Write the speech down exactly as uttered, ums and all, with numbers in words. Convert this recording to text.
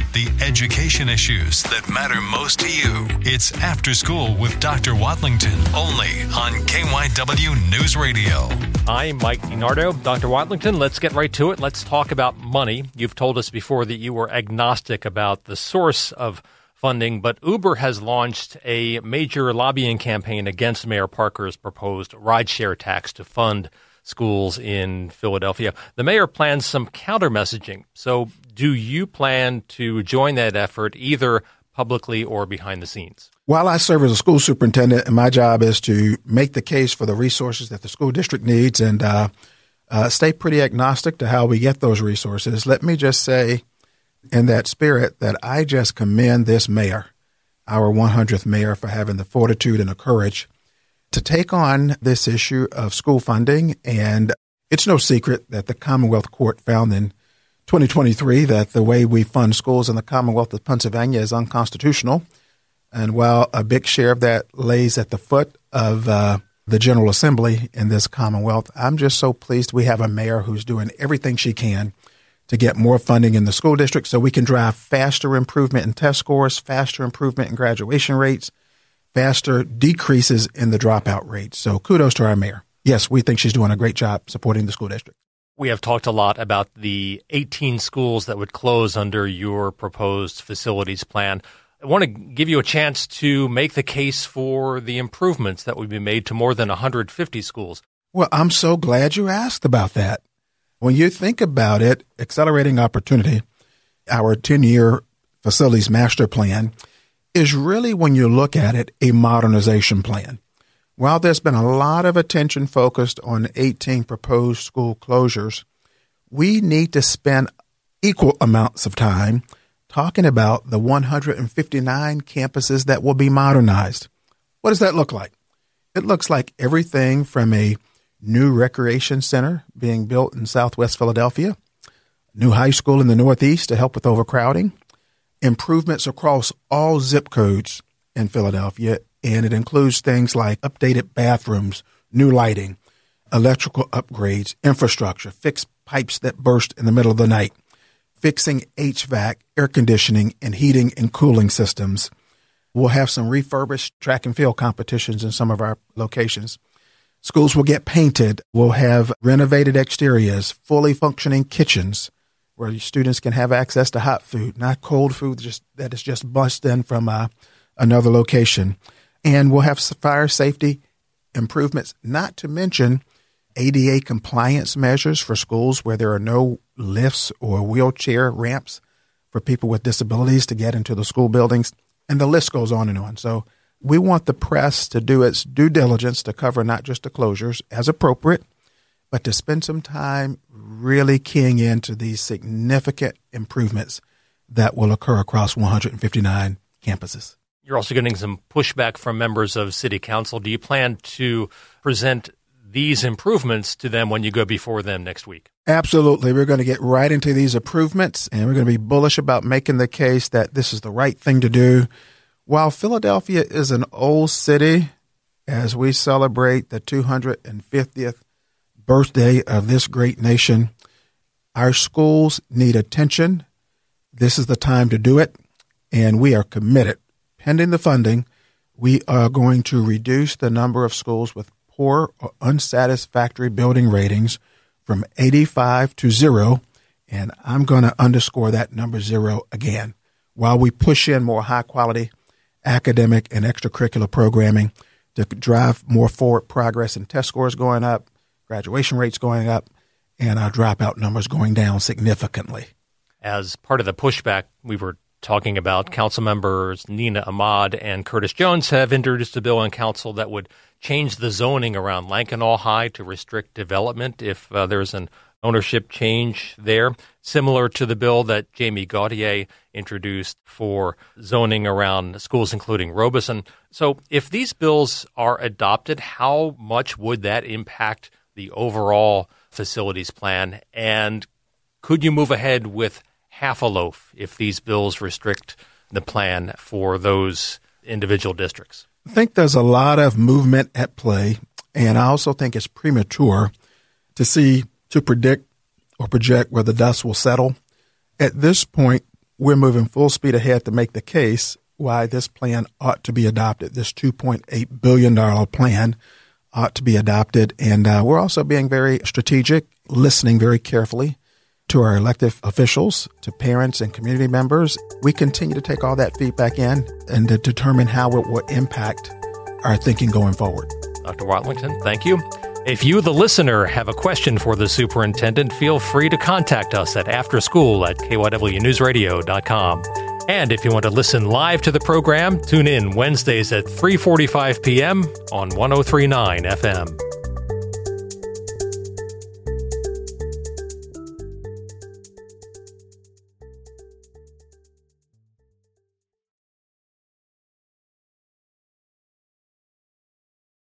the education issues that matter most to you. It's After School with Doctor Wadlington, only on K Y W News Radio. Hi, Mike DiNardo. Doctor Wadlington, let's get right to it. Let's talk about money. You've told us before that you were agnostic about the source of funding, but Uber has launched a major lobbying campaign against Mayor Parker's proposed rideshare tax to fund schools in Philadelphia. The mayor plans some counter messaging. So do you plan to join that effort either publicly or behind the scenes? While I serve as a school superintendent, and my job is to make the case for the resources that the school district needs and uh, uh, stay pretty agnostic to how we get those resources, let me just say in that spirit that I just commend this mayor, our one hundredth mayor, for having the fortitude and the courage to take on this issue of school funding. And it's no secret that the Commonwealth Court found in twenty twenty-three that the way we fund schools in the Commonwealth of Pennsylvania is unconstitutional. And while a big share of that lays at the foot of uh, the General Assembly in this Commonwealth, I'm just so pleased we have a mayor who's doing everything she can to get more funding in the school district so we can drive faster improvement in test scores, faster improvement in graduation rates, faster decreases in the dropout rates. So kudos to our mayor. Yes, we think she's doing a great job supporting the school district. We have talked a lot about the eighteen schools that would close under your proposed facilities plan. I want to give you a chance to make the case for the improvements that would be made to more than one hundred fifty schools. Well, I'm so glad you asked about that. When you think about it, Accelerating Opportunity, our ten-year facilities master plan, is really, when you look at it, a modernization plan. While there's been a lot of attention focused on eighteen proposed school closures, we need to spend equal amounts of time talking about the one hundred fifty-nine campuses that will be modernized. What does that look like? It looks like everything from a new recreation center being built in Southwest Philadelphia, new high school in the Northeast to help with overcrowding, improvements across all zip codes in Philadelphia, and it includes things like updated bathrooms, new lighting, electrical upgrades, infrastructure, fixed pipes that burst in the middle of the night, fixing H V A C, air conditioning, and heating and cooling systems. We'll have some refurbished track and field competitions in some of our locations. Schools will get painted. We'll have renovated exteriors, fully functioning kitchens where students can have access to hot food, not cold food just that is just bussed in from uh, another location. And we'll have fire safety improvements, not to mention A D A compliance measures for schools where there are no lifts or wheelchair ramps for people with disabilities to get into the school buildings. And the list goes on and on. So we want the press to do its due diligence to cover not just the closures as appropriate, but to spend some time really keying into these significant improvements that will occur across one hundred fifty-nine campuses. You're also getting some pushback from members of City Council. Do you plan to present these improvements to them when you go before them next week? Absolutely. We're going to get right into these improvements, and we're going to be bullish about making the case that this is the right thing to do. While Philadelphia is an old city, as we celebrate the two hundred fiftieth birthday of this great nation, our schools need attention. This is the time to do it, and we are committed. Pending the funding, we are going to reduce the number of schools with poor or unsatisfactory building ratings from eighty-five to zero, and I'm going to underscore that number zero again, while we push in more high-quality academic and extracurricular programming to drive more forward progress and test scores going up, graduation rates going up, and our dropout numbers going down significantly. As part of the pushback we were talking about, council members Nina Ahmad and Curtis Jones have introduced a bill in council that would change the zoning around Lankenau High to restrict development if uh, there's an ownership change there, similar to the bill that Jamie Gaudier introduced for zoning around schools including Robeson. So if these bills are adopted, how much would that impact the overall facilities plan? And could you move ahead with half a loaf if these bills restrict the plan for those individual districts? I think there's a lot of movement at play, and I also think it's premature to see, to predict or project where the dust will settle. At this point, we're moving full speed ahead to make the case why this plan ought to be adopted. This two point eight billion dollars plan ought to be adopted. And uh, we're also being very strategic, listening very carefully to our elected officials, to parents and community members. We continue to take all that feedback in and to determine how it will impact our thinking going forward. Doctor Watlington, thank you. If you, the listener, have a question for the superintendent, feel free to contact us at afterschool at k y w news radio dot com. And if you want to listen live to the program, tune in Wednesdays at three forty-five p.m. on one oh three point nine F M.